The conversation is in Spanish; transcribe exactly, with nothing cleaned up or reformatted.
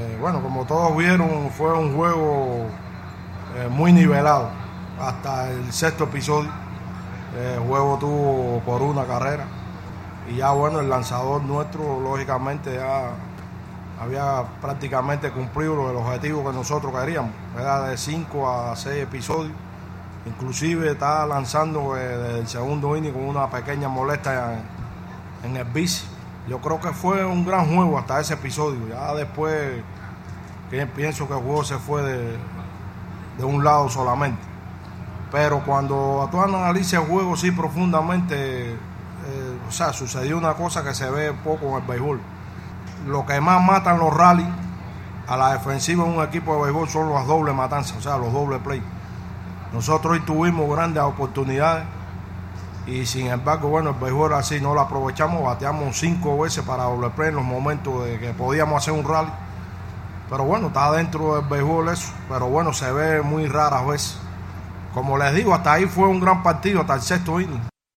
Eh, bueno, como todos vieron, fue un juego eh, muy nivelado hasta el sexto episodio. Eh, el juego tuvo por una carrera y ya bueno, el lanzador nuestro lógicamente ya había prácticamente cumplido el objetivo que nosotros queríamos, era de cinco a seis episodios. Inclusive está lanzando eh, desde el segundo inning con una pequeña molestia en, en el bici. Yo creo que fue un gran juego hasta ese episodio. Ya después pienso que el juego se fue de, de un lado solamente. Pero cuando tú analizas el juego sí profundamente, eh, o sea, sucedió una cosa que se ve poco en el béisbol. Lo que más matan los rallies a la defensiva de un equipo de béisbol son las dobles matanzas, o sea, los dobles play. Nosotros hoy tuvimos grandes oportunidades y sin embargo, bueno, el béisbol así no lo aprovechamos, bateamos cinco veces para doble play en los momentos de que podíamos hacer un rally. Pero bueno, está dentro del béisbol eso, pero bueno, se ve muy raras veces. Como les digo, hasta ahí fue un gran partido, hasta el sexto inning.